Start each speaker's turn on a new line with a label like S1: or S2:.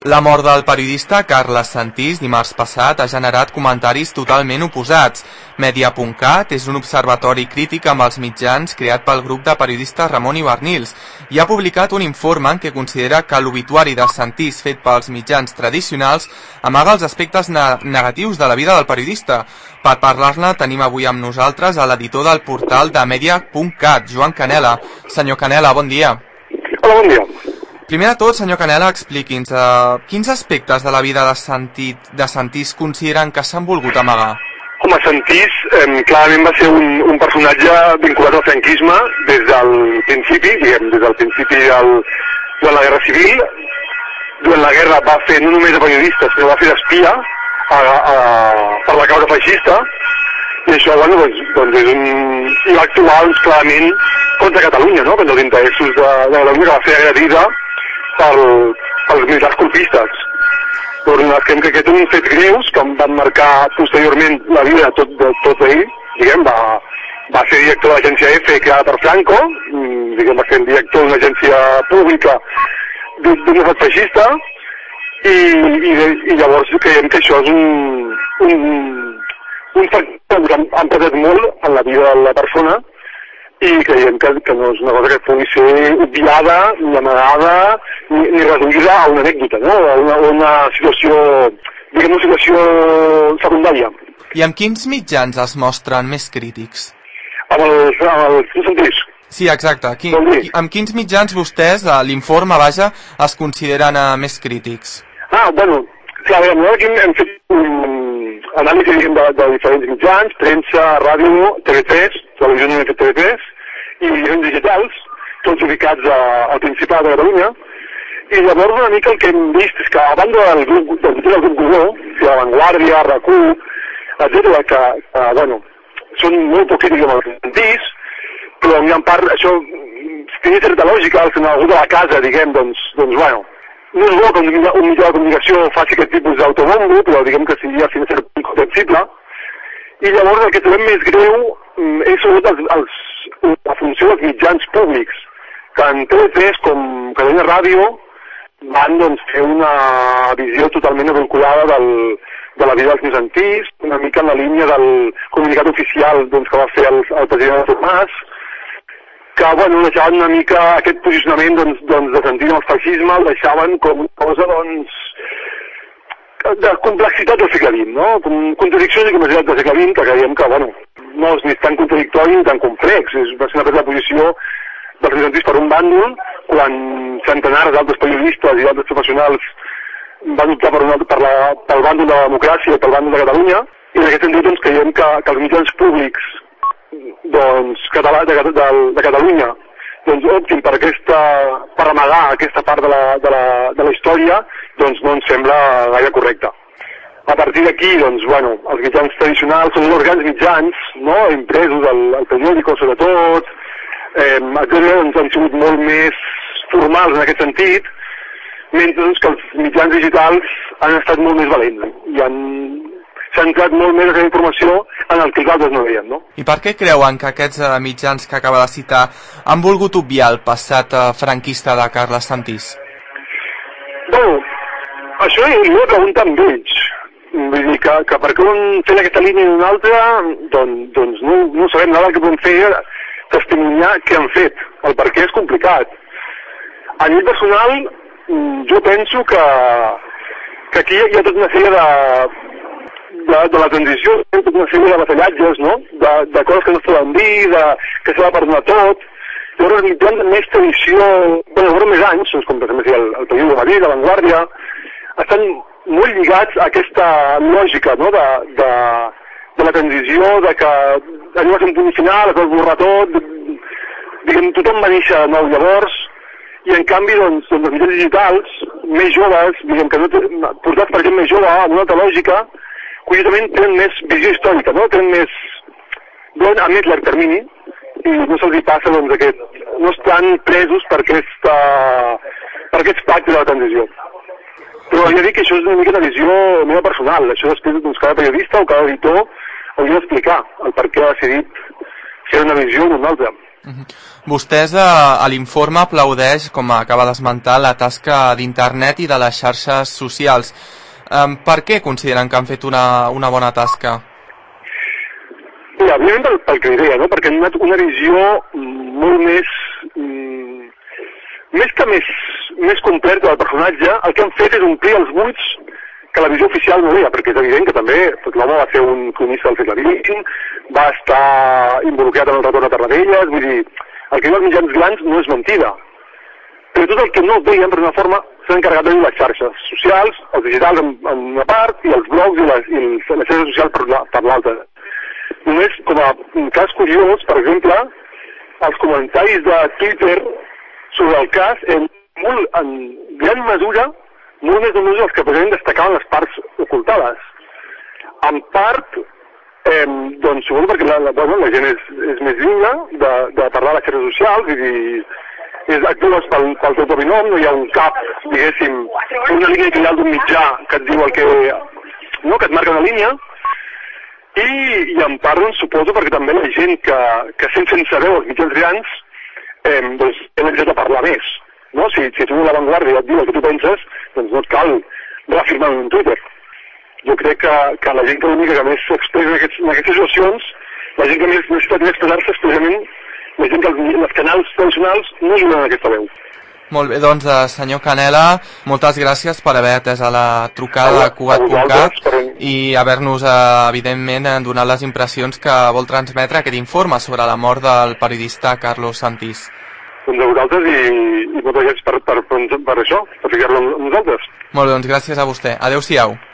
S1: La mort del periodista Carles Santís dimarts passat ha generat comentaris totalment oposats. Media.cat és un observatori crític amb els mitjans creat pel grup de periodistes Ramon i Barnils i ha publicat un informe en què considera que l'obituari de Santís fet pels mitjans tradicionals amaga els aspectes negatius de la vida del periodista. Per parlar-ne tenim avui amb nosaltres a l'editor del portal de Media.cat, Joan Canela. Senyor Canela, bon dia.
S2: Hola, bon dia.
S1: Primer de tot, senyor Canela, expliqui'ns quins aspectes de la vida de Santís consideren que s'han volgut amagar?
S2: Home, Santís clarament va ser un personatge vinculat al franquisme des del principi, durant la Guerra Civil. Durant la guerra va fer no només de periodista, sinó va fer d'espia per la causa feixista, i això, bueno, doncs és i va actuar clarament contra Catalunya, no?, contra els interessos de Catalunya, que va ser agredida pels militars colpistes. Creiem que aquest és un fet greus que van marcar posteriorment la vida de tot ell. Va ser director de l'agència EFE creada per Franco, va ser director d'una agència pública d'un estat feixista, i llavors creiem que això és un factor que han pesat molt en la vida de la persona, i creiem que no és una cosa que pugui ser obviada, ni amagada, ni reduïda a una anècdota, no? A una situació, una situació secundària.
S1: I amb quins mitjans es mostren més crítics?
S2: Amb els Santís.
S1: Sí, exacte. Amb quins mitjans vostès, a l'informe, vaja, es consideren més crítics?
S2: Bueno, clar, aquí hem fet anàlisi de diferents mitjans, premsa, ràdio, TV3, televisió no hem fet TV3, i mitjans digitals, tots ubicats al Principat de Catalunya, i llavors una mica el que hem vist és que a banda del grup Godó, La Vanguardia, RAC1, etc., que, són molt poc crítics amb els Santís, però en gran part això tenia certa lògica, al final algú de la casa, no és bo que un mitjà de comunicació faci aquest tipus d'autobombo, però diguem que seria fins a cert punt comprensible. I llavors el que trobem més greu és sobretot la funció dels mitjans públics, que en TV3 com Catalunya Ràdio van fer una visió totalment adulcorada de la vida dels Santís, una mica en la línia del comunicat oficial que va fer el president Artur Mas, que deixaven una mica aquest posicionament de Santís amb el feixisme, el deixaven com una cosa de complexitat del segle XX, no? Com contradiccions i complexitat del segle XX, que creiem que no és ni tan contradictori ni tan complex. Va ser una presa de posició dels Santís per un bàndol, quan centenars d'altres periodistes i d'altres professionals van optar pel bàndol de la democràcia i pel bàndol de Catalunya, i en aquest sentit creiem que els mitjans públics de Catalunya optin per amagar aquesta part de la història, no ens sembla gaire correcte. A partir d'aquí, els mitjans tradicionals són els grans mitjans, no?, impresos, el periòdico sobretot, han sigut molt més formals en aquest sentit, mentre que els mitjans digitals han estat molt més valents i han centrat molt més aquesta informació en el que els altres no veien, no?
S1: I per què creuen que aquests mitjans que acaba de citar han volgut obviar el passat franquista de Carles Santís?
S2: Això jo ho pregunto amb ells. Vull dir que per què un fer aquesta línia i una altra, no sabem nada. El que podem fer testimoniar què han fet. El per què és complicat. A nivell personal, jo penso que aquí hi ha tota una sèrie de la transició, tota una sèrie de batallatges, no?, de coses que no es poden dir, que s'ha de perdonar tot. Llavors, els mitjans de més tradició, més anys, com per exemple el Periódico de Madrid, La Vanguardia, estan molt lligats a aquesta lògica, no?, de la transició, de que allò va ser un punt final, es va esborrar tot, tothom va néixer de nou llavors, i en canvi, els mitjans digitals, més joves, portats per gent més jove, amb una altra lògica, curiosament tenen més visió històrica, no? Tenen a més llarg termini, i no se'ls passa no estan presos per aquests pactes de la transició. Però ja dic que això és una mica una visió meva personal. Això després cada periodista o cada editor hauria d'explicar el per què ha decidit fer una visió o una altra.
S1: Vostès a l'informe aplaudeix, com acaba d'esmentar, la tasca d'internet i de les xarxes socials. Per què consideren que han fet una bona tasca?
S2: Bé, evidentment pel que deia, no? Perquè han donat una visió molt més completa del personatge. El que han fet és omplir els buits que la visió oficial no deia, perquè és evident que també l'home va ser un cronista del segle XX, va estar involucrat en el retorn a Tarradellas, vull dir, el que diuen els mitjans grans no és mentida. Però tot el que no veien, per una forma, s'han encarregat de dir les xarxes socials, els digitals en una part, i els blogs i les xarxes socials per l'altra. Només, com a cas curiós, per exemple, els comentaris de Twitter sobre el cas, en gran mesura, molt més només els que precisament destacaven les parts ocultades. En part, doncs, suposo perquè la gent és més digna de parlar a les xarxes socials i actues pel teu propi nom, no hi ha un cap, diguéssim, una línia criminal d'un mitjà que et diu el que et marca una línia, i en part, doncs, suposo perquè també la gent que sent sense veu els mitjans grans, doncs, tenen dret a parlar més. No? Si tu a l'avantguàrdia et diu el que tu penses, doncs no et cal reafirmar en Twitter. Jo crec que la gent que l'única que més s'expressa en aquestes situacions, la gent que més necessita expressar-se és precisament la gent que els canals tradicionals no ajuden en aquesta veu.
S1: Molt bé, doncs, senyor Canela, moltes gràcies per haver atès a la trucada de Cugat.cat i haver-nos, evidentment, donat les impressions que vol transmetre aquest informe sobre la mort del periodista Carlos Santís.
S2: Doncs a vosaltres i moltes gràcies per això, per ficar-lo amb nosaltres.
S1: Molt bé, doncs gràcies a vostè. Adéu-siau.